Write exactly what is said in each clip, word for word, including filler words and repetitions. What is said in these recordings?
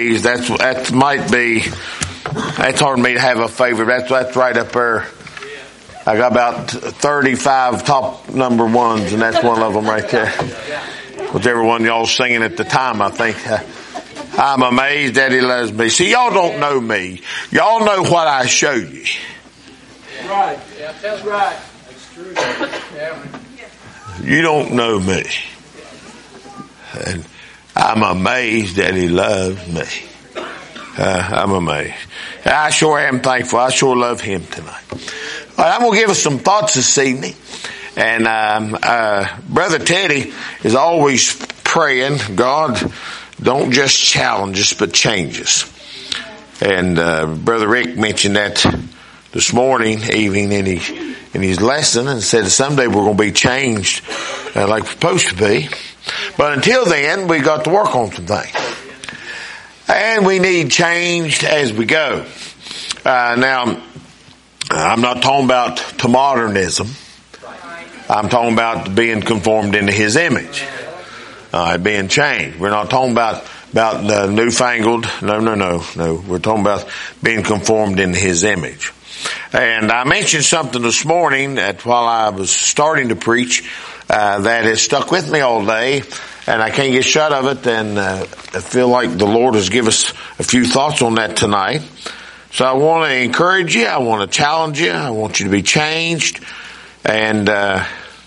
amazed. That's that might be. That's hard for me to have a favorite. That's that's right up there. I got about thirty-five top number ones, and that's one of them right there. Whichever one y'all was singing at the time, I think. I'm amazed that He loves me. See, y'all don't know me. Y'all know what I show you. Right. Yeah, that's right. That's true. Yeah. You don't know me. And I'm amazed that He loves me. Uh, I'm amazed. I sure am thankful. I sure love Him tonight. All right, I'm going to give us some thoughts this evening. And um, uh, Brother Teddy is always praying, God, don't just challenge us, but change us. And uh, Brother Rick mentioned that this morning, evening, in his, in his lesson, and said someday we're going to be changed uh, like we're supposed to be. But until then, we got to work on some things. And we need changed as we go. Uh, now, I'm not talking about to modernism. I'm talking about being conformed into His image. Uh, being changed. We're not talking about, about the newfangled. No, no, no, no. We're talking about being conformed into His image. And I mentioned something this morning that while I was starting to preach, uh, that has stuck with me all day, and I can't get shut of it, and uh, I feel like the Lord has given us a few thoughts on that tonight. So I want to encourage you, I want to challenge you, I want you to be changed, and uh,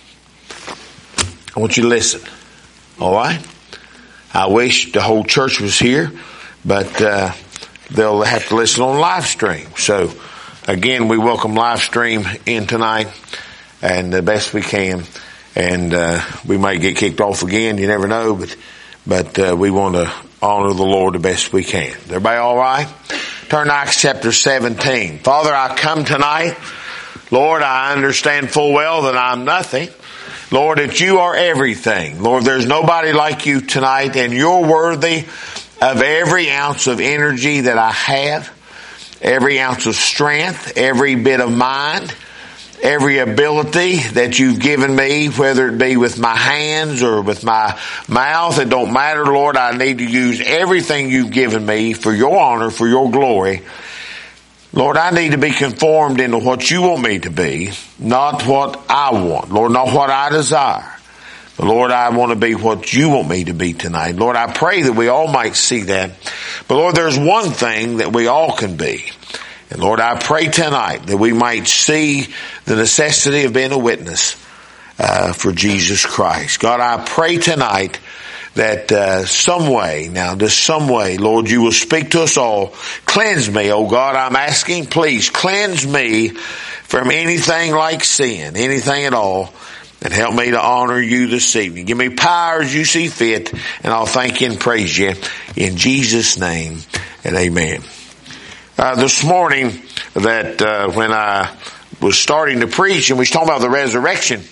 I want you to listen. All right? I wish the whole church was here, but uh, they'll have to listen on live stream. So again, we welcome live stream in tonight, and the best we can. And uh, we might get kicked off again. You never know, but but uh, we want to honor the Lord the best we can. Everybody all right? Turn to Acts chapter seventeen. Father, I come tonight. Lord, I understand full well that I'm nothing. Lord, that You are everything. Lord, there's nobody like You tonight, and You're worthy of every ounce of energy that I have, every ounce of strength, every bit of mind, every ability that You've given me, whether it be with my hands or with my mouth. It don't matter, Lord. I need to use everything You've given me for Your honor, for Your glory. Lord, I need to be conformed into what You want me to be, not what I want. Lord, not what I desire. But Lord, I want to be what You want me to be tonight. Lord, I pray that we all might see that. But Lord, there's one thing that we all can be. And Lord, I pray tonight that we might see the necessity of being a witness uh, for Jesus Christ. God, I pray tonight that uh, some way, now just some way, Lord, You will speak to us all. Cleanse me, oh God, I'm asking, please cleanse me from anything like sin, anything at all, and help me to honor You this evening. Give me power as You see fit, and I'll thank You and praise You in Jesus' name, and amen. Uh, this morning, that uh, when I was starting to preach, and we was talking about the resurrection,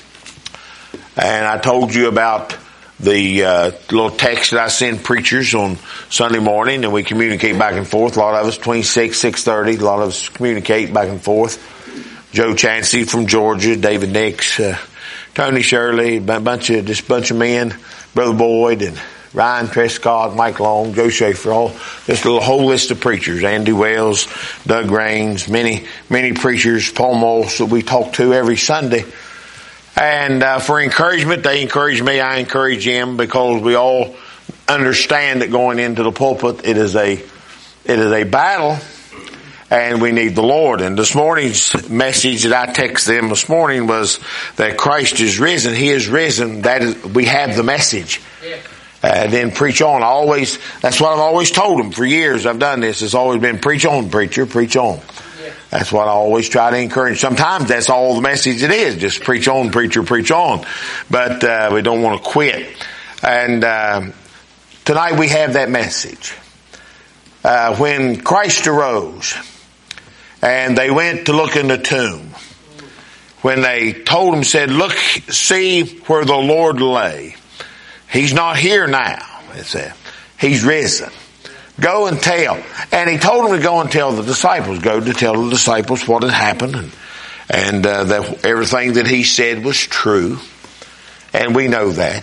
and I told you about the uh, little text that I send preachers on Sunday morning, and we communicate back and forth. A lot of us between six, six thirty. A lot of us communicate back and forth. Joe Chansey from Georgia, David Nix, uh, Tony Shirley, a bunch of just a bunch of men, Brother Boyd, and Ryan Trescott, Mike Long, Joe Schaefer, all just a little whole list of preachers. Andy Wells, Doug Raines, many many preachers, Paul Moss that we talk to every Sunday. And uh, for encouragement, they encourage me, I encourage them, because we all understand that going into the pulpit, it is a it is a battle, and we need the Lord. And this morning's message that I texted them this morning was that Christ is risen. He is risen. That is, we have the message. Yeah. Uh, then preach on. I always, that's what I've always told them for years. I've done this. It's always been preach on, preacher, preach on. Yeah. That's what I always try to encourage. Sometimes that's all the message it is. Just preach on, preacher, preach on. But, uh, we don't want to quit. And, uh, tonight we have that message. Uh, when Christ arose and they went to look in the tomb, when they told him, said, look, see where the Lord lay. He's not here now, it said. He's risen. Go and tell. And he told them to go and tell the disciples. Go to tell the disciples what had happened, and, and uh, that everything that he said was true. And we know that.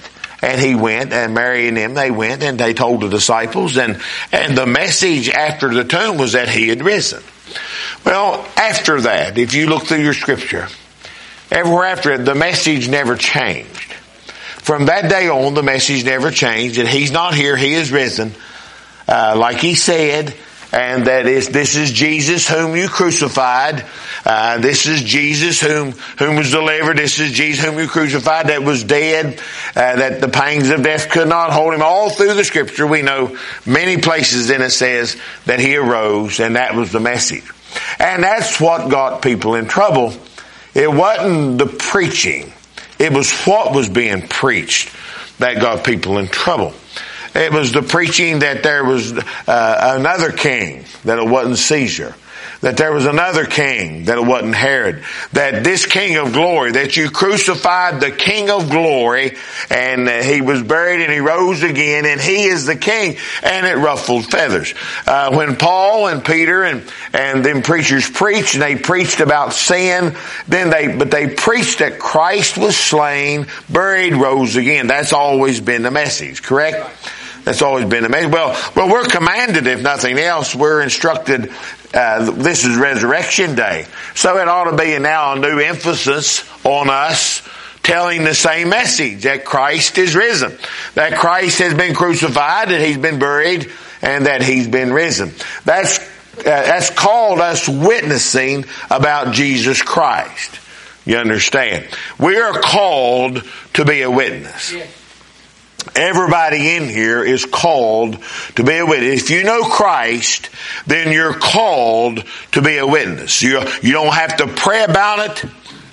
And he went, and Mary and him, they went, and they told the disciples, and, and the message after the tomb was that he had risen. Well, after that, if you look through your scripture, everywhere after it, the message never changed. From that day on, the message never changed, that he's not here, he is risen, uh, like he said, and that is, this is Jesus whom you crucified. Uh, this is Jesus whom, whom was delivered. This is Jesus whom you crucified, that was dead, uh, that the pangs of death could not hold him. All through the scripture, we know many places in it says that he arose, and that was the message. And that's what got people in trouble. It wasn't the preaching. It was what was being preached that got people in trouble. It was the preaching that there was uh, another king, that it wasn't Caesar. That there was another king, that it wasn't Herod. That this King of glory, that you crucified the King of glory, and uh, he was buried and he rose again, and he is the king. And it ruffled feathers. Uh, when Paul and Peter and, and them preachers preached, and they preached about sin, then they, but they preached that Christ was slain, buried, rose again. That's always been the message, correct? That's always been the message. Well, well, we're commanded, if nothing else, we're instructed, uh, this is Resurrection Day. So it ought to be now a new emphasis on us telling the same message, that Christ is risen, that Christ has been crucified, that he's been buried, and that he's been risen. That's, uh, that's called us witnessing about Jesus Christ. You understand? We are called to be a witness. Yes. Everybody in here is called to be a witness. If you know Christ, then you're called to be a witness. You, you don't have to pray about it.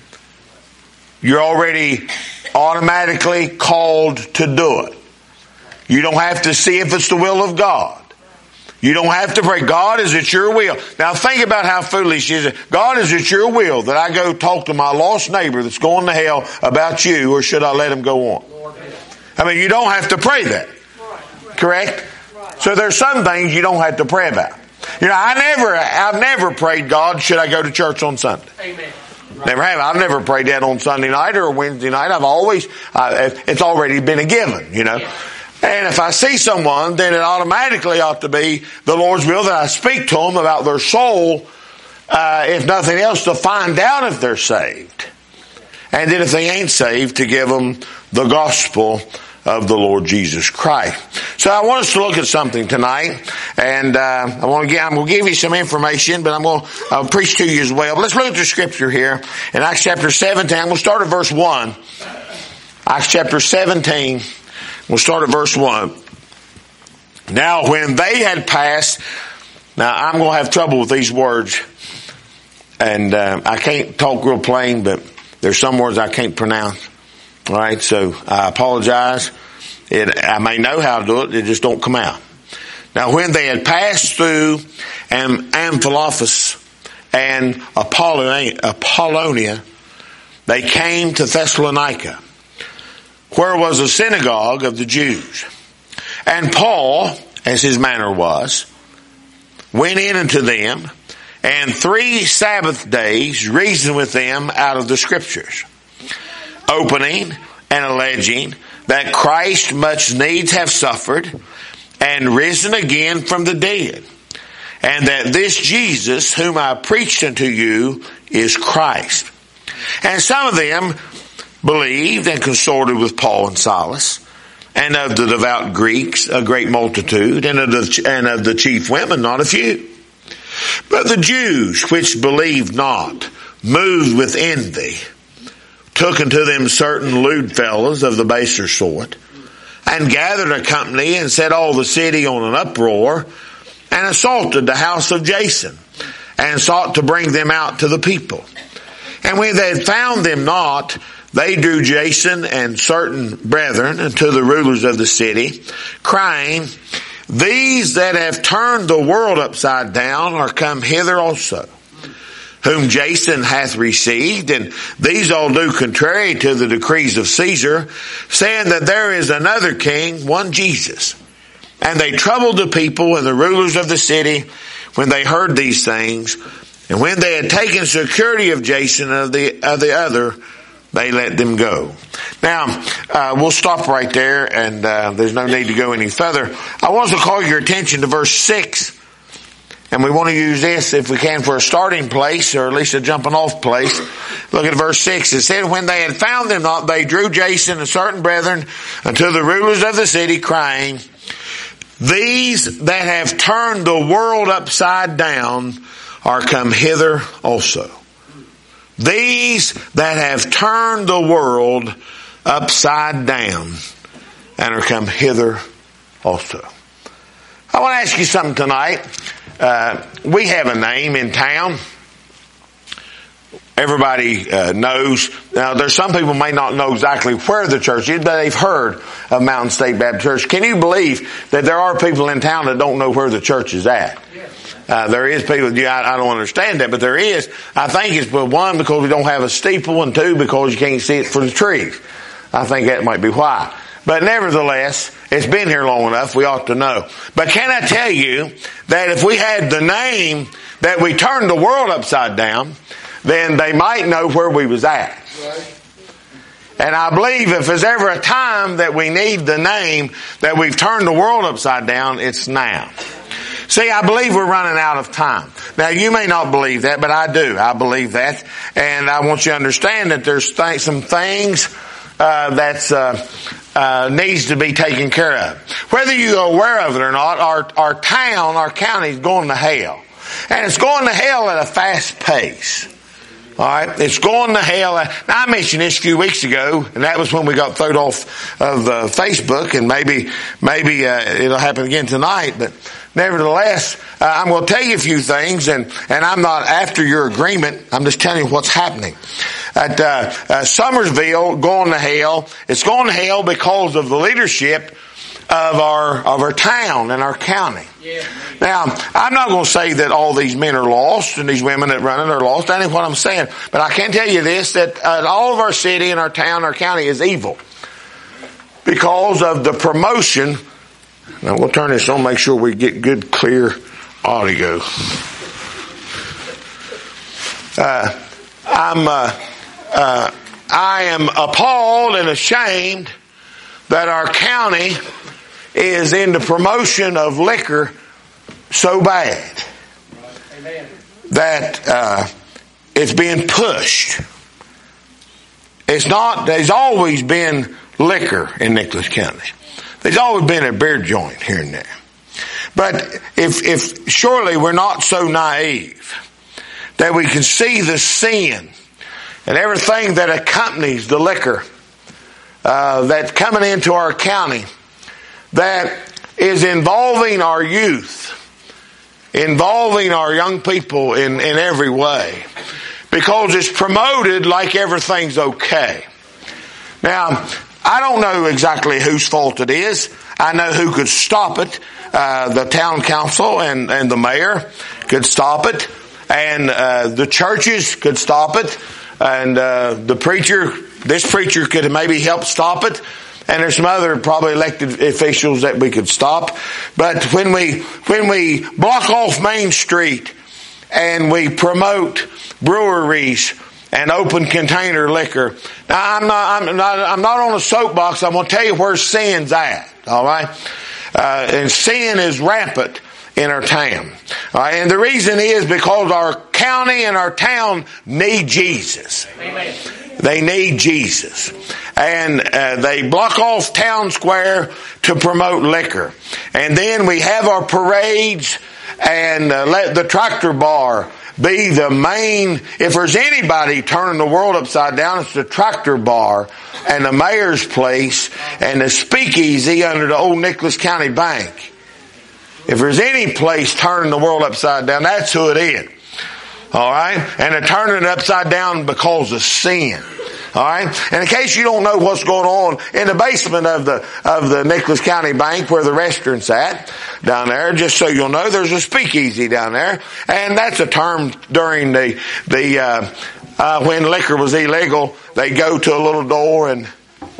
You're already automatically called to do it. You don't have to see if it's the will of God. You don't have to pray, God, is it your will? Now think about how foolish it is. God, is it your will that I go talk to my lost neighbor that's going to hell about you, or should I let him go on? I mean, you don't have to pray that. Correct? So there's some things you don't have to pray about. You know, I never, I've never prayed, God, should I go to church on Sunday? Amen. Never have. I've never prayed that on Sunday night or Wednesday night. I've always, uh, it's already been a given, you know. And if I see someone, then it automatically ought to be the Lord's will that I speak to them about their soul, uh, if nothing else, to find out if they're saved. And then if they ain't saved, to give them the gospel of the Lord Jesus Christ. So I want us to look at something tonight, and uh, I want to give, I'm going to give you some information, but I'm going to I'll preach to you as well. But let's look at the scripture here in Acts chapter seventeen. We'll start at verse one. Acts chapter seventeen. We'll start at verse one. Now, when they had passed, now I'm going to have trouble with these words, and uh, I can't talk real plain, but there's some words I can't pronounce. All right, so I apologize. It, I may know how to do it, it just don't come out. Now, when they had passed through Am- Amphipolis and Apollonia, Apollonia, they came to Thessalonica, where was a synagogue of the Jews. And Paul, as his manner was, went in unto them, and three Sabbath days reasoned with them out of the Scriptures, opening and alleging that Christ must needs have suffered and risen again from the dead, and that this Jesus whom I preached unto you is Christ. And some of them believed and consorted with Paul and Silas, and of the devout Greeks a great multitude, and of the, and of the chief women not a few. But the Jews which believed not, moved with envy, took unto them certain lewd fellows of the baser sort, and gathered a company, and set all the city on an uproar, and assaulted the house of Jason, and sought to bring them out to the people. And when they had found them not, they drew Jason and certain brethren unto the rulers of the city, crying, These that have turned the world upside down are come hither also, whom Jason hath received, and these all do contrary to the decrees of Caesar, saying that there is another king, one Jesus. And they troubled the people and the rulers of the city when they heard these things. And when they had taken security of Jason and of the, of the other, they let them go. Now, uh, we'll stop right there, and uh, there's no need to go any further. I want to call your attention to verse six, and we want to use this, if we can, for a starting place, or at least a jumping off place. Look at verse six. It said, when they had found them not, they drew Jason and certain brethren unto the rulers of the city, crying, these that have turned the world upside down are come hither also. These that have turned the world upside down and are come hither also. I want to ask you something tonight. Uh, we have a name in town. Everybody uh, knows. Now, there's some people may not know exactly where the church is, but they've heard of Mountain State Baptist Church. Can you believe that there are people in town that don't know where the church is at? Uh, there is people, yeah, I, I don't understand that, but there is. I think it's, well, one, because we don't have a steeple, and two, because you can't see it for the trees. I think that might be why. But nevertheless, it's been here long enough, we ought to know. But can I tell you that if we had the name that we turned the world upside down, then they might know where we was at. Right. And I believe if there's ever a time that we need the name that we've turned the world upside down, it's now. See, I believe we're running out of time. Now, you may not believe that, but I do. I believe that. And I want you to understand that there's th- some things uh, that's uh, uh, needs to be taken care of. Whether you're aware of it or not, our, our town, our county is going to hell. And it's going to hell at a fast pace. All right, it's going to hell. Now, I mentioned this a few weeks ago, and that was when we got thrown off of uh, Facebook, and maybe maybe uh, it'll happen again tonight. But nevertheless, uh, I'm going to tell you a few things, and and I'm not after your agreement. I'm just telling you what's happening. At uh, uh, Summersville, going to hell. It's going to hell because of the leadership of our of our town and our county. Yeah. Now, I'm not going to say that all these men are lost and these women that run it are lost. That ain't what I'm saying. But I can tell you this, that uh, all of our city and our town, our county is evil because of the promotion. Now, we'll turn this on, make sure we get good, clear audio. Uh, I'm, uh, uh, I am appalled and ashamed that our county is in the promotion of liquor so bad Amen. that uh, it's being pushed. It's not. There's always been liquor in Nicholas County. There's always been a beer joint here and there. But if, if surely we're not so naive that we can see the sin and everything that accompanies the liquor uh, that's coming into our county, that is involving our youth, involving our young people in, in every way, because it's promoted like everything's okay. Now, I don't know exactly whose fault it is. I know who could stop it. Uh, the town council and, and the mayor could stop it, and uh, the churches could stop it, and uh, the preacher, this preacher could maybe help stop it. And there's some other probably elected officials that we could stop. But when we, when we block off Main Street and we promote breweries and open container liquor. Now, I'm not, I'm not, I'm not on a soapbox. I'm going to tell you where sin's at. All right. Uh, and sin is rampant in our town. All right. And the reason is because our county and our town need Jesus. Amen. They need Jesus. And uh, they block off town square to promote liquor. And then we have our parades and uh, let the tractor bar be the main. If there's anybody turning the world upside down, it's the tractor bar and the mayor's place and the speakeasy under the old Nicholas County Bank. If there's any place turning the world upside down, that's who it is. All right? And they're turning it upside down because of sin. All right? And in case you don't know what's going on, in the basement of the of the Nicholas County Bank where the restaurant's at, down there, just so you'll know, there's a speakeasy down there. And that's a term during the, the uh, uh, when liquor was illegal, they go to a little door and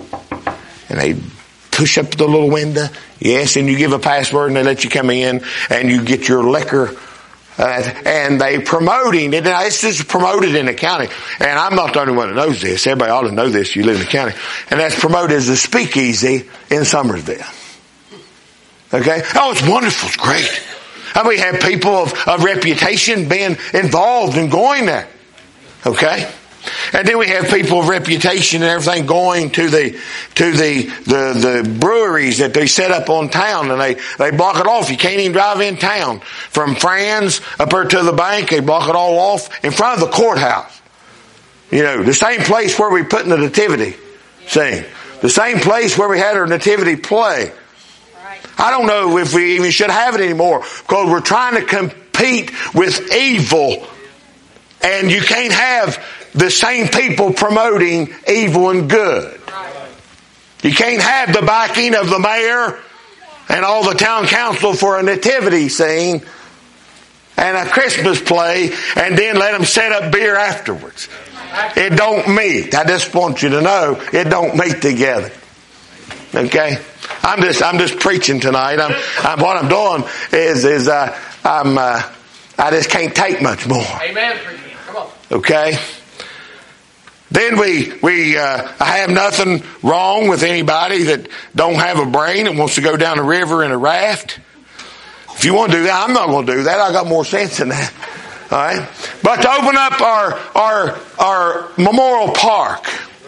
and they push up the little window. Yes, and you give a password and they let you come in and you get your liquor Uh, and they promoting it. Now, it's just promoted in the county. And I'm not the only one that knows this. Everybody ought to know this. You live in the county. And that's promoted as a speakeasy in Summersville. Okay? Oh, it's wonderful. It's great. And we have people of, of reputation being involved in going there. Okay? And then we have people of reputation and everything going to the to the, the the breweries that they set up on town, and they, they block it off. You can't even drive in town. From Franz up there to the bank, they block it all off in front of the courthouse. You know, the same place where we put in the nativity scene. The same place where we had our nativity play. I don't know if we even should have it anymore, because we're trying to compete with evil, and you can't have the same people promoting evil and good. You can't have the backing of the mayor and all the town council for a nativity scene and a Christmas play and then let them set up beer afterwards. It don't meet. I just want you to know it don't meet together. Okay? I'm just I'm just preaching tonight. I'm, I'm what I'm doing is is uh, I'm uh, I just can't take much more. Amen. Come on. Okay? Then we, we, uh, I have nothing wrong with anybody that don't have a brain and wants to go down the river in a raft. If you want to do that, I'm not going to do that. I got more sense than that. All right. But to open up our, our, our Memorial Park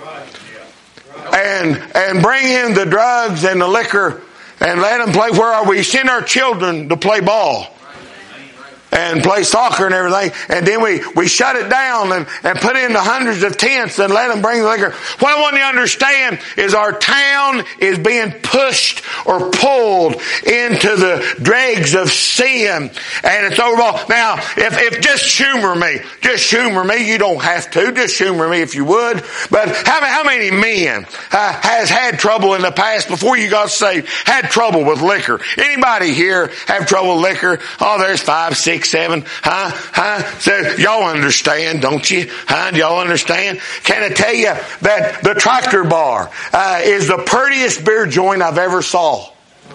and, and bring in the drugs and the liquor and let them play, where are we? Send our children to play ball and play soccer and everything, and then we, we shut it down and, and put in the hundreds of tents and let them bring the liquor. What I want you to understand is our town is being pushed or pulled into the dregs of sin, and it's overall. Now, if, if just humor me, just humor me, you don't have to, just humor me if you would, but how, how many men uh, has had trouble in the past before you got saved, had trouble with liquor? Anybody here have trouble with liquor? Oh, there's five, six, seven, huh, huh? So y'all understand, don't you? Huh? Y'all understand? Can I tell you that the Tractor Bar uh, is the prettiest beer joint I've ever saw?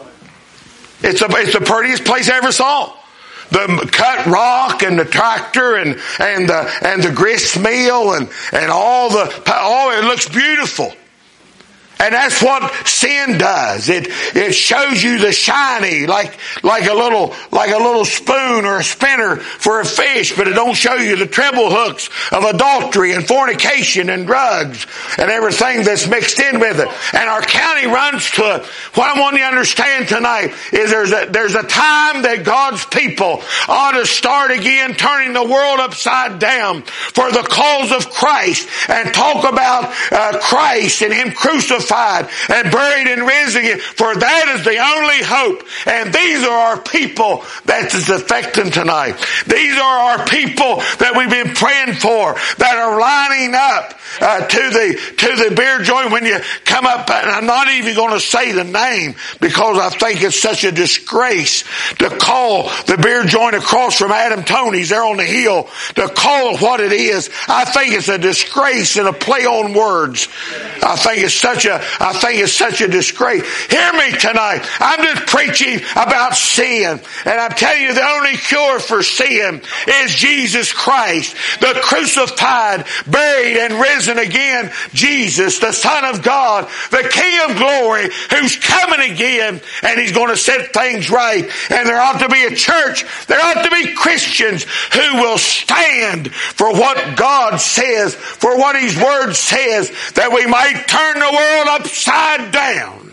It's a, it's the prettiest place I ever saw. The cut rock and the tractor and and the and the grist mill and and all the oh, it looks beautiful. And that's what sin does. It it shows you the shiny, like like a little like a little spoon or a spinner for a fish, but it don't show you the treble hooks of adultery and fornication and drugs and everything that's mixed in with it. And our county runs to it. What I want you to understand tonight is there's a there's a time that God's people ought to start again turning the world upside down for the cause of Christ and talk about uh, Christ and Him crucified and buried and risen again, for that is the only hope. And these are our people that is affecting tonight. These are our people that we've been praying for, that are lining up uh, to the to the beer joint. When you come up, and I'm not even going to say the name because I think it's such a disgrace to call the beer joint across from Adam Tony's there on the hill, to call it what it is. I think it's a disgrace and a play on words. I think it's such a I think it's such a disgrace. Hear me tonight. I'm just preaching about sin. And I'm telling you, the only cure for sin is Jesus Christ, the crucified, buried, and risen again Jesus, the Son of God, the King of glory, who's coming again, and He's going to set things right. And there ought to be a church, there ought to be Christians who will stand for what God says, for what His Word says, that we might turn the world upside down.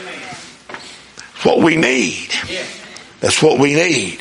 That's what we need. That's what we need.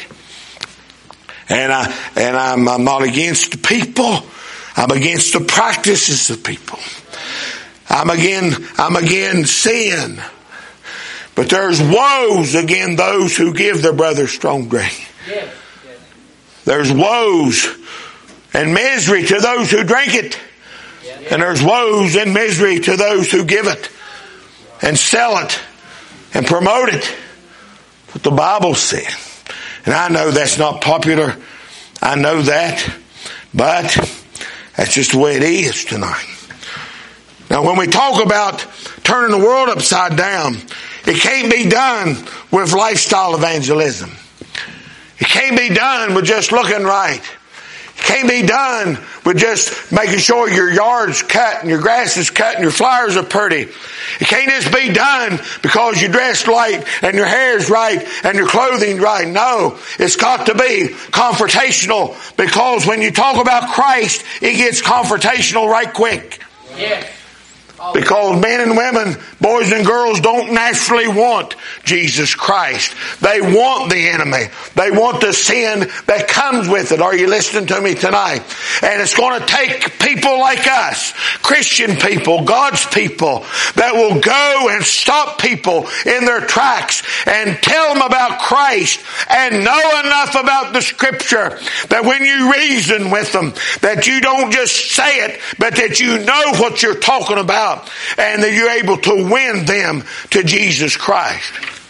And I and I'm, I'm not against the people. I'm against the practices of people. I'm again I'm against sin. But there's woes against those who give their brother strong drink. There's woes and misery to those who drink it. And there's woes and misery to those who give it and sell it and promote it. What the Bible said. And I know that's not popular. I know that. But that's just the way it is tonight. Now when we talk about turning the world upside down, it can't be done with lifestyle evangelism. It can't be done with just looking right. It can't be done with just making sure your yard's cut and your grass is cut and your flowers are pretty. It can't just be done because you dressed right and your hair's right and your clothing's right. No, it's got to be confrontational, because when you talk about Christ, it gets confrontational right quick. Yes. Because men and women, boys and girls, don't naturally want Jesus Christ. They want the enemy. They want the sin that comes with it. Are you listening to me tonight? And it's going to take people like us, Christian people, God's people, that will go and stop people in their tracks and tell them about Christ and know enough about the Scripture that when you reason with them, that you don't just say it, but that you know what you're talking about. And that you're able to win them to Jesus Christ.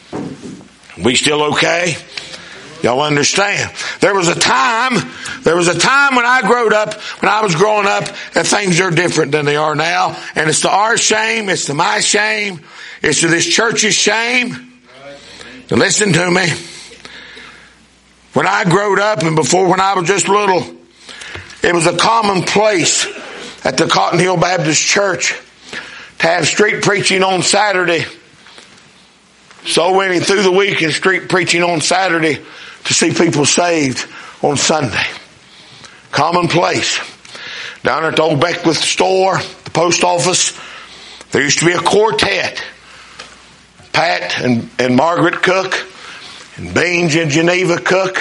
We still okay? Y'all understand? There was a time, there was a time when I growed up, when I was growing up, that things are different than they are now. And it's to our shame, it's to my shame, it's to this church's shame. Now listen to me. When I growed up and before when I was just little, it was a commonplace at the Cotton Hill Baptist Church to have street preaching on Saturday. So went through the week and street preaching on Saturday to see people saved on Sunday. Commonplace. Down at the old Beckwith store, the post office, there used to be a quartet. Pat and, and Margaret Cook and Beans and Geneva Cook.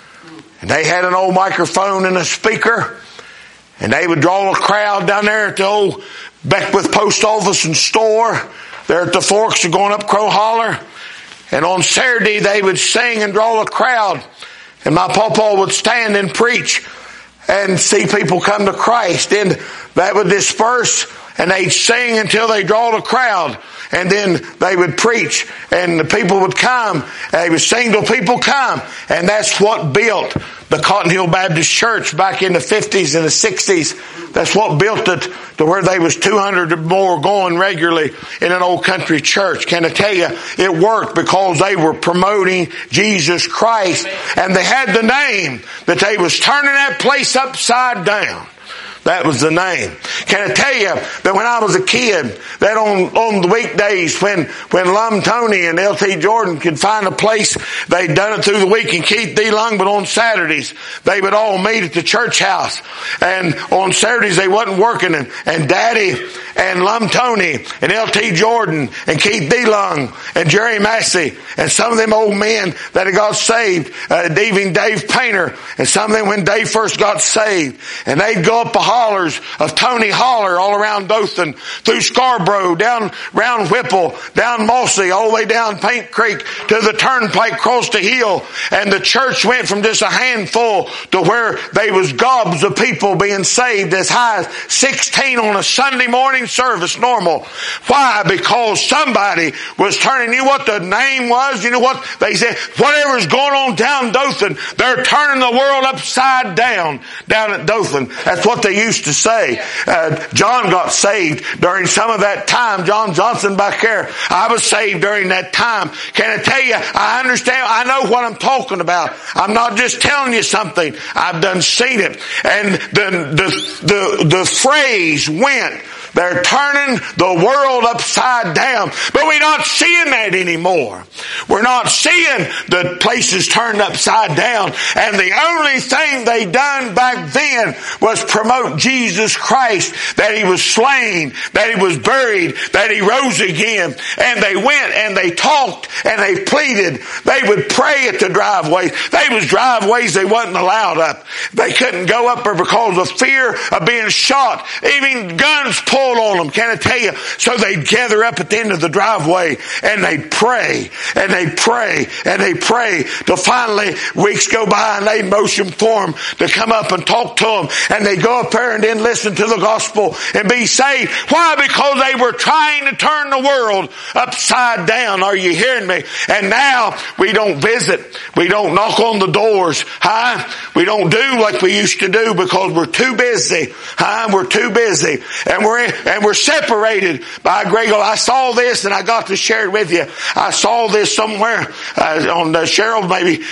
And they had an old microphone and a speaker. And they would draw a crowd down there at the old Beckwith post office and store. There at the forks of going up Crow Holler. And on Saturday they would sing and draw a crowd. And my pawpaw would stand and preach and see people come to Christ. Then that would disperse and they'd sing until they draw a crowd. And then they would preach and the people would come. And they would sing till people come. And that's what built the Cotton Hill Baptist Church back in the fifties and the sixties. That's what built it to where they was two hundred or more going regularly in an old country church. Can I tell you, it worked because they were promoting Jesus Christ. And they had the name that they was turning that place upside down. That was the name. Can I tell you that when I was a kid, that on, on the weekdays when, when Lum Tony and L T Jordan could find a place, they'd done it through the week and Keith D. Lung, but on Saturdays, they would all meet at the church house. And on Saturdays, they wasn't working. And, and Daddy and Lum Tony and L T Jordan and Keith D. Lung and Jerry Massey and some of them old men that had got saved, uh, even Dave Painter, and some of them when Dave first got saved. And they'd go up the hollers of Tony Holler all around Dothan, through Scarborough, down round Whipple, down Mossy, all the way down Paint Creek to the turnpike across the hill. And the church went from just a handful to where they was gobs of people being saved, as high as sixteen on a Sunday morning service normal. Why? Because somebody was turning. You know what the name was? You know what they said? Whatever's going on down Dothan, they're turning the world upside down down at Dothan. That's what they used to say. Uh, John got saved during some of that time. John Johnson back there. I was saved during that time. Can I tell you, I understand, I know what I'm talking about. I'm not just telling you something. I've done seen it. And the, the, the, the phrase went, they're turning the world upside down. But we're not seeing that anymore. We're not seeing the places turned upside down. And the only thing they done back then was promote Jesus Christ, that He was slain, that He was buried, that He rose again. And they went and they talked and they pleaded. They would pray at the driveways. They was driveways they wasn't allowed up. They couldn't go up there because of fear of being shot. Even guns pulled on them. Can I tell you? So they'd gather up at the end of the driveway and they'd pray and they'd pray and they'd pray till finally weeks go by and they'd motion for them to come up and talk to them, and they'd go up there and then listen to the gospel and be saved. Why? Because they were trying to turn the world upside down. Are you hearing me? And now we don't visit. We don't knock on the doors. Huh? We don't do like we used to do because we're too busy. Huh? We're too busy. And we're in, and we're separated by a great goal. I saw this and I got to share it with you. I saw this somewhere uh, on uh, Cheryl maybe, as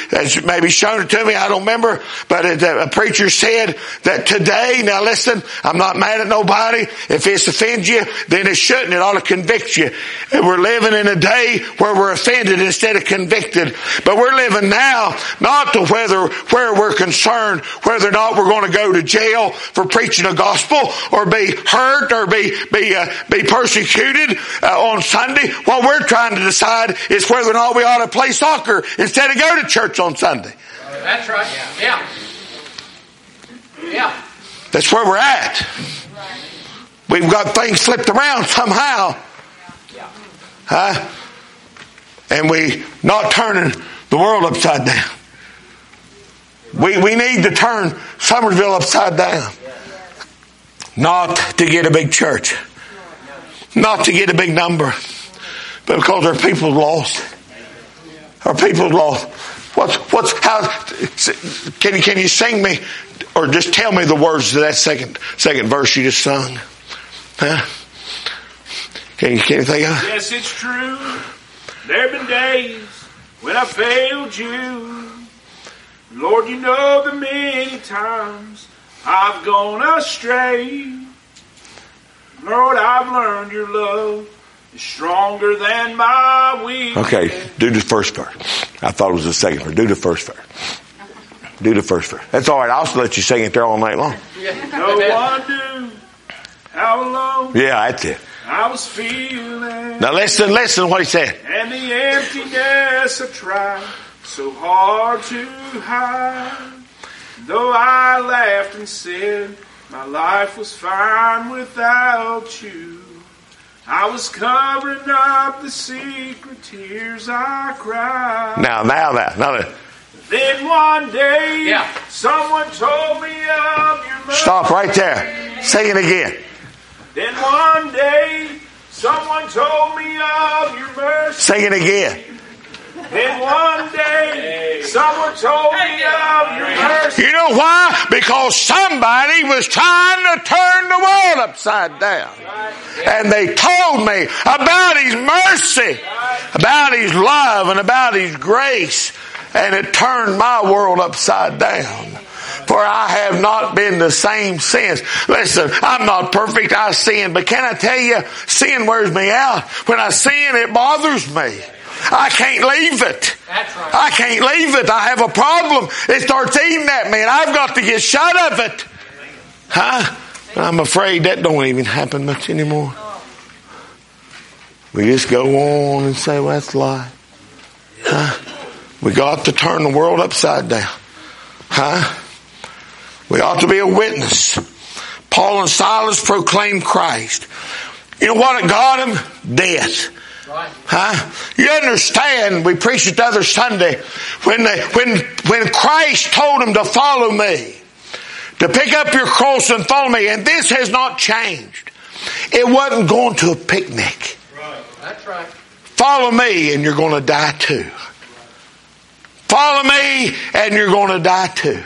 maybe shown it to me. I don't remember. But a preacher said that today, now listen, I'm not mad at nobody. If this offends you, then it shouldn't. It ought to convict you. And we're living in a day where we're offended instead of convicted. But we're living now not to whether where we're concerned whether or not we're going to go to jail for preaching the gospel or be hurt or be be uh, be persecuted uh, on Sunday. What we're trying to decide is whether or not we ought to play soccer instead of go to church on Sunday. That's right. Yeah. Yeah. That's where we're at. We've got things flipped around somehow. Huh? And we not turning the world upside down. We we need to turn Summersville upside down. Not to get a big church. Not to get a big number. But because our people's lost. Our people's lost. What's what's how can you can you sing me or just tell me the words to that second second verse you just sung? Huh? Can you can you think of it? Yes, it's true. There have been days when I failed you. Lord, you know the many times I've gone astray. Lord, I've learned your love is stronger than my weakness. Okay, do the first verse. I thought it was the second verse. Do the first verse. Do the first verse. That's all right. I'll let you sing it there all night long. No one knew how alone Yeah, that's it. I was feeling. Now listen, listen to what he said. And the emptiness I tried so hard to hide. Though I laughed and said my life was fine without you, I was covering up the secret tears I cried. Now, now that, now that. Then one day, Yeah. someone told me of your mercy. Stop right there. Sing it again. Then one day, someone told me of your mercy. Sing it again. Then one day, someone told me of your mercy. You know why? Because somebody was trying to turn the world upside down. And they told me about His mercy, about His love, and about His grace. And it turned my world upside down. For I have not been the same since. Listen, I'm not perfect. I sin. But can I tell you, sin wears me out. When I sin, it bothers me. I can't leave it. That's right. I can't leave it. I have a problem. It starts eating at me and I've got to get shut of it. Huh? I'm afraid that don't even happen much anymore. We just go on and say, well, that's life. Huh? We got to turn the world upside down. Huh? We ought to be a witness. Paul and Silas proclaimed Christ. You know what it got them? Death. Right. Huh? You understand, we preached it the other Sunday, when they, when, when Christ told them to follow me, to pick up your cross and follow me, and this has not changed. It wasn't going to a picnic. Right. That's right. Follow me and you're going to die too. Follow me and you're going to die too.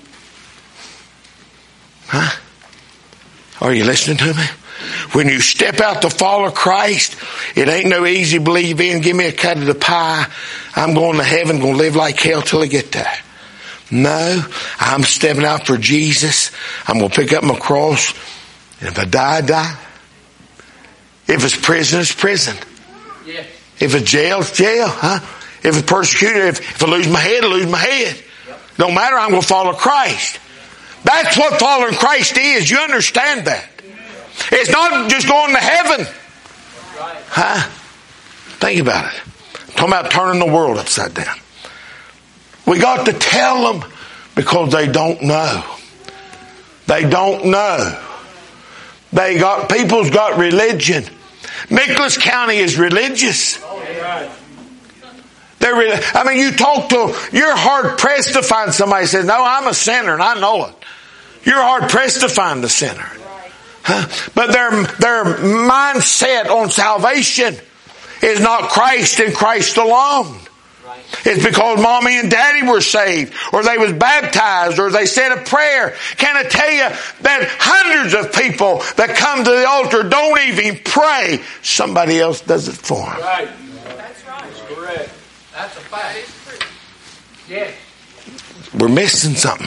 Huh? Are you listening to me? When you step out to follow Christ, it ain't no easy believe in. Give me a cut of the pie. I'm going to heaven, going to live like hell till I get there. No, I'm stepping out for Jesus. I'm going to pick up my cross. And if I die, I die. If it's prison, it's prison. Yeah. If it's jail, it's jail. Huh? If it's persecuted, if, if I lose my head, I lose my head. Yep. Don't matter, I'm going to follow Christ. That's what following Christ is. You understand that? It's not just going to heaven. Huh? Think about it. I'm talking about turning the world upside down. We got to tell them because they don't know. They don't know. They got, people's got religion. Nicholas County is religious. They're, I mean, you talk to, you're hard pressed to find somebody who says, no, I'm a sinner and I know it. You're hard pressed to find a sinner. Huh? But their, their mindset on salvation is not Christ and Christ alone. It's because mommy and daddy were saved, or they was baptized, or they said a prayer. Can I tell you that hundreds of people that come to the altar don't even pray? Somebody else does it for them. Right. That's right. That's correct. That's a fact. Yes. we're missing something.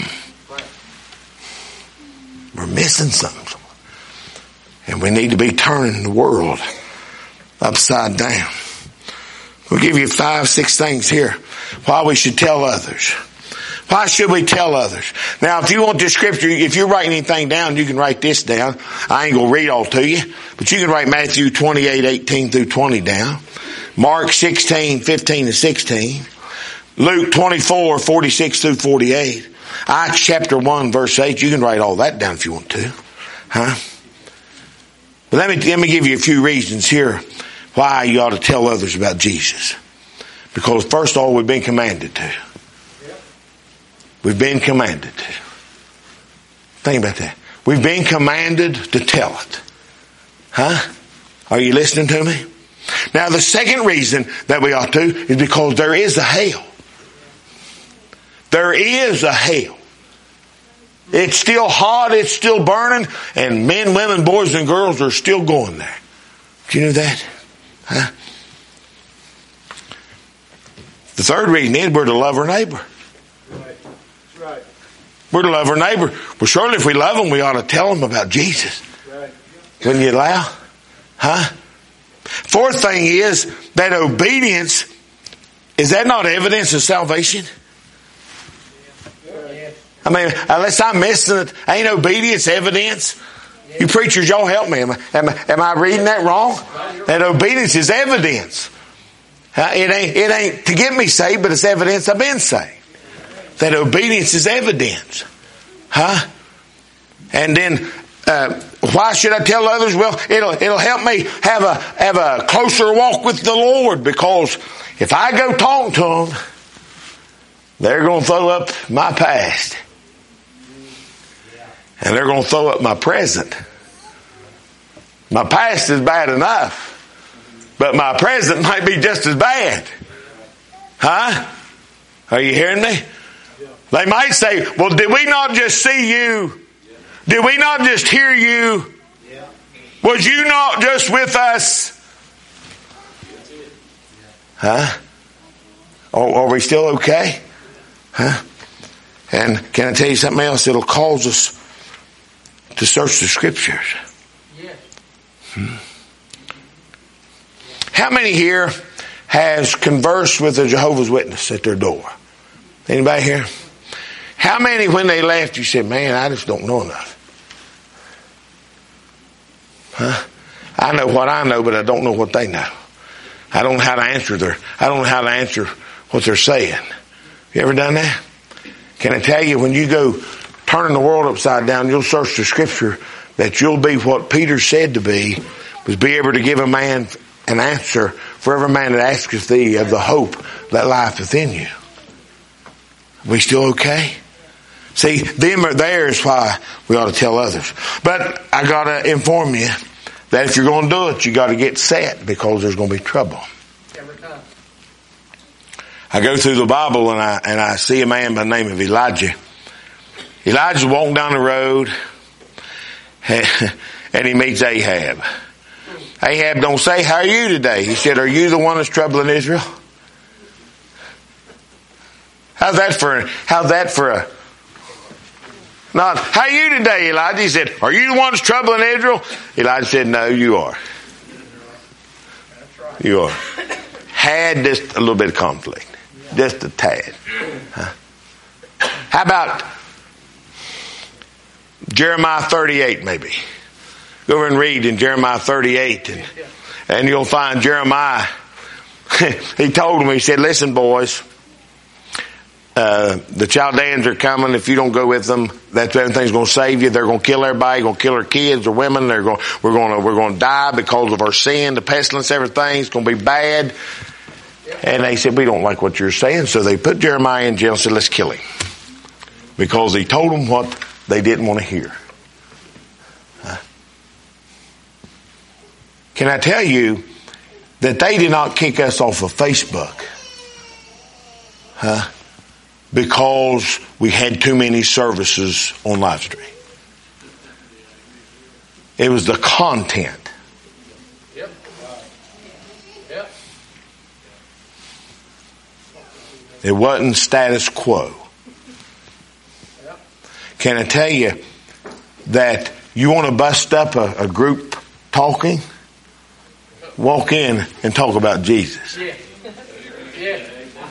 We're missing something. And we need to be turning the world upside down. We'll give you five, six things here why we should tell others. Why should we tell others? Now, if you want this scripture, if you're writing anything down, you can write this down. I ain't going to read all to you, but you can write Matthew twenty-eight, eighteen through twenty down. Mark sixteen, fifteen to sixteen. Luke twenty-four, forty-six through forty-eight. Acts chapter one, verse eight. You can write all that down if you want to. Huh? But let me, let me give you a few reasons here why you ought to tell others about Jesus. Because first of all, we've been commanded to. We've been commanded to. Think about that. We've been commanded to tell it. Huh? Are you listening to me? Now the second reason that we ought to is because there is a hell. There is a hell. It's still hot, it's still burning, and men, women, boys, and girls are still going there. Do you know that? Huh? The third reason is we're to love our neighbor. Right. That's right. We're to love our neighbor. Well, surely if we love them, we ought to tell them about Jesus. Right. Wouldn't you allow? Huh? Fourth thing is that obedience, is that not evidence of salvation? I mean, unless I'm missing it, ain't obedience evidence? You preachers, y'all help me. Am I, am I, am I reading that wrong? That obedience is evidence. Uh, it ain't, it ain't to get me saved, but it's evidence I've been saved. That obedience is evidence. Huh? And then, uh, why should I tell others? Well, it'll, it'll help me have a, have a closer walk with the Lord, because if I go talk to them, they're going to throw up my past. And they're going to throw up my present. My past is bad enough, but my present might be just as bad. Huh? Are you hearing me? They might say, well, did we not just see you? Did we not just hear you? Was you not just with us? Huh? Are, are we still okay? Huh? And can I tell you something else? It'll cause us to search the scriptures. Yes. Hmm. How many here has conversed with a Jehovah's Witness at their door? Anybody here? How many, when they left, you said, man, I just don't know enough? Huh? I know what I know, but I don't know what they know. I don't know how to answer their, I don't know how to answer what they're saying. You ever done that? Can I tell you, when you go turning the world upside down, you'll search the scripture, that you'll be what Peter said to be, was be able to give a man an answer for every man that asketh thee of the hope that lieth within you. Are we still okay? See, them are there is why we ought to tell others. But I got to inform you that if you're going to do it, you got to get set, because there's going to be trouble. Every time. I go through the Bible and I and I see a man by the name of Elijah. Elijah's walking down the road and he meets Ahab. Ahab don't say, how are you today? He said, are you the one that's troubling Israel? How's that for, how's that for a, not, how are you today, Elijah? He said, are you the one that's troubling Israel? Elijah said, no, you are. You are. Had just a little bit of conflict. Just a tad. Huh? How about Jeremiah thirty-eight maybe? Go over and read in Jeremiah thirty-eight and, and you'll find Jeremiah. He told them, he said, listen boys, uh, the Chaldeans are coming. If you don't go with them, that's everything's going to save you. They're going to kill everybody, going to kill our kids or women. They're going, we're going to, we're going to die because of our sin, the pestilence, everything. It's going to be bad. And they said, we don't like what you're saying. So they put Jeremiah in jail and said, let's kill him. Because he told them what they didn't want to hear. Huh? Can I tell you that they did not kick us off of Facebook? Huh? Because we had too many services on live stream. It was the content. Yep. Yep. It wasn't status quo. Can I tell you that you want to bust up a, a group talking? Walk in and talk about Jesus. Yeah. Yeah.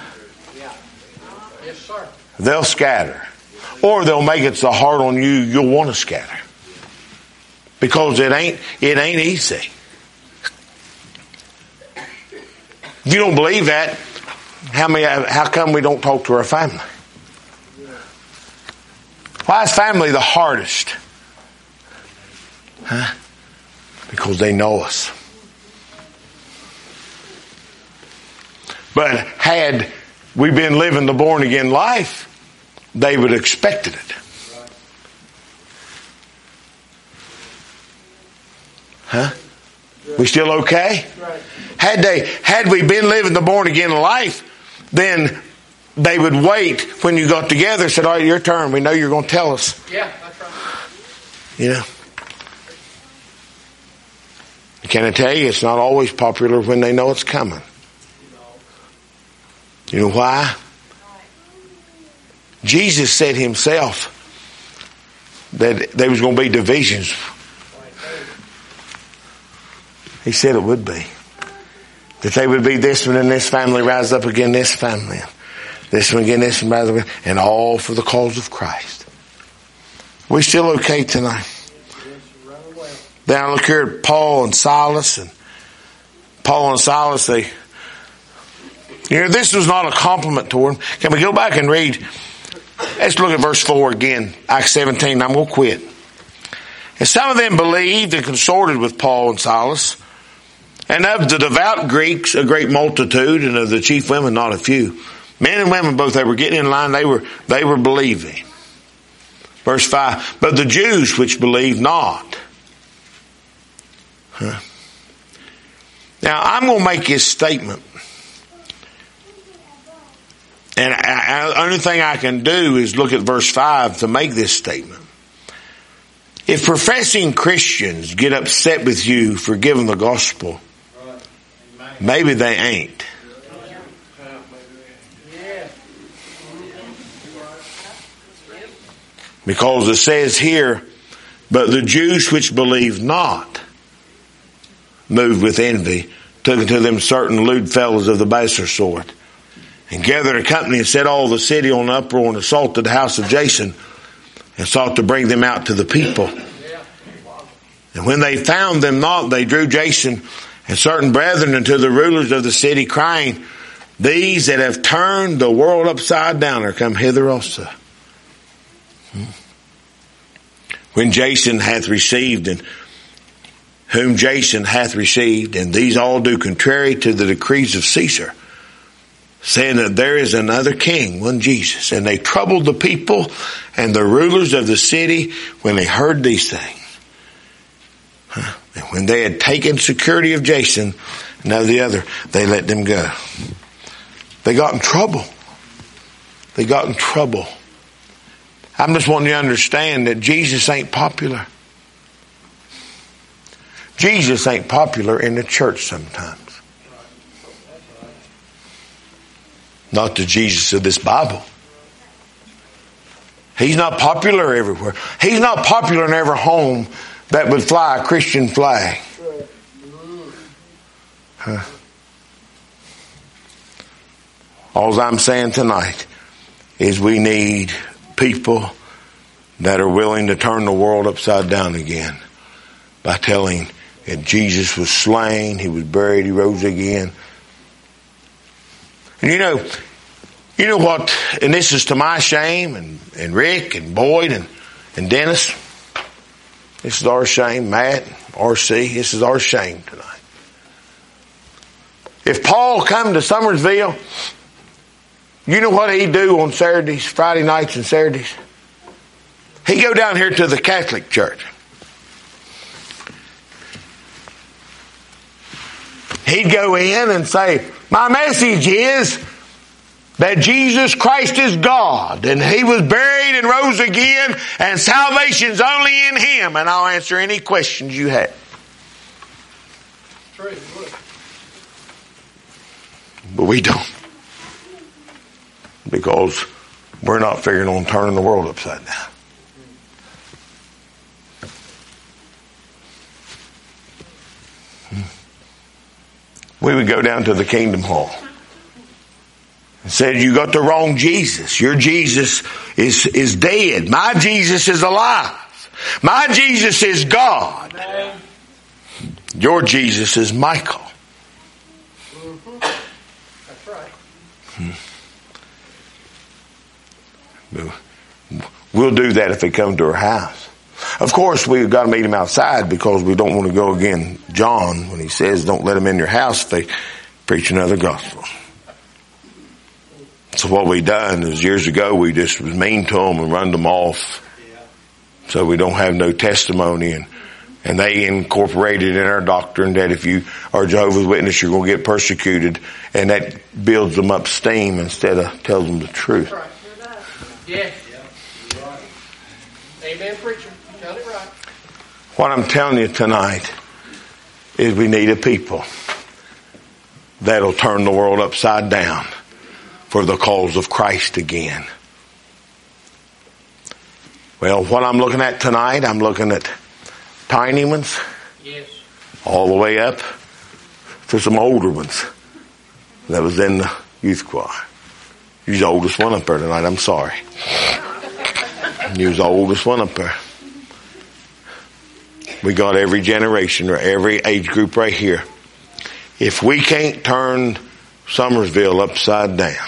Yes, sir. They'll scatter. Or they'll make it so hard on you, you'll want to scatter. Because it ain't, it ain't easy. If you don't believe that, how many, how come we don't talk to our family? Why is family the hardest? Huh? Because they know us. But had we been living the born again life, they would have expected it. Huh? We still okay? Had they, had we been living the born again life, then they would wait when you got together and said, all right, your turn. We know you're going to tell us. Yeah, that's right. You know? Can I tell you, it's not always popular when they know it's coming. You know why? Jesus said himself that there was going to be divisions. He said it would be. That they would be this one and this family rise up against this family. This one against this one rise up against, and all for the cause of Christ. We still okay tonight? Then I look here at Paul and Silas, and Paul and Silas, they, you know, this was not a compliment to them. Can we go back and read? Let's look at verse four again, Acts seventeen. I'm going to quit. And some of them believed and consorted with Paul and Silas, and of the devout Greeks a great multitude, and of the chief women not a few. Men and women both, they were getting in line, they were, they were believing. Verse five, but the Jews which believed not. Huh. Now, I'm going to make this statement. And the only thing I can do is look at verse five to make this statement. If professing Christians get upset with you for giving the gospel, maybe they ain't. Because it says here, but the Jews which believe not, moved with envy, took unto them certain lewd fellows of the baser sort, and gathered a company and set all the city on uproar and assaulted the house of Jason, and sought to bring them out to the people. And when they found them not, they drew Jason and certain brethren unto the rulers of the city, crying, these that have turned the world upside down are come hither also. When Jason hath received, and whom Jason hath received, and these all do contrary to the decrees of Caesar, saying that there is another king, one Jesus. And they troubled the people and the rulers of the city when they heard these things. And when they had taken security of Jason and of the other, they let them go. They got in trouble. They got in trouble. I'm just wanting you to understand that Jesus ain't popular. Jesus ain't popular in the church sometimes. Not the Jesus of this Bible. He's not popular everywhere. He's not popular in every home that would fly a Christian flag. Huh. All I'm saying tonight is we need people that are willing to turn the world upside down again by telling that Jesus was slain, he was buried, he rose again. And you know, you know what, and this is to my shame, and, and Rick and Boyd and, and Dennis. This is our shame, Matt, R C, this is our shame tonight. If Paul come to Summersville, you know what he'd do on Saturdays, Friday nights and Saturdays? He'd go down here to the Catholic Church. He'd go in and say, my message is that Jesus Christ is God, and he was buried and rose again, and salvation's only in him, and I'll answer any questions you have. But we don't. Because we're not figuring on turning the world upside down. we would go down to the Kingdom Hall and said, you got the wrong Jesus. Your Jesus is, is dead. My Jesus is alive. My Jesus is God. Amen. Your Jesus is Michael. Mm-hmm. That's right. Hmm. We'll do that if they come to our house. Of course, we've got to meet him outside because we don't want to go again. John, when he says, don't let them in your house if they preach another gospel. So what we done is years ago, we just was mean to them and run them off. So we don't have no testimony, and and they incorporated in our doctrine that if you are Jehovah's Witness, you're going to get persecuted, and that builds them up steam instead of tells them the truth. Right. Yeah. Amen, preacher. You tell it right. What I'm telling you tonight is we need a people that'll turn the world upside down for the cause of Christ again. Well, what I'm looking at tonight, I'm looking at tiny ones. Yes. All the way up to some older ones that was in the youth choir. You're the oldest one up there tonight, I'm sorry. You was the oldest one up there. We got every generation or every age group right here. If we can't turn Summersville upside down,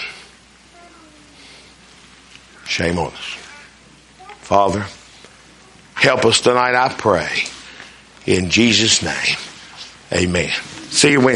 shame on us. Father, help us tonight, I pray. In Jesus' name, amen. See you Wednesday.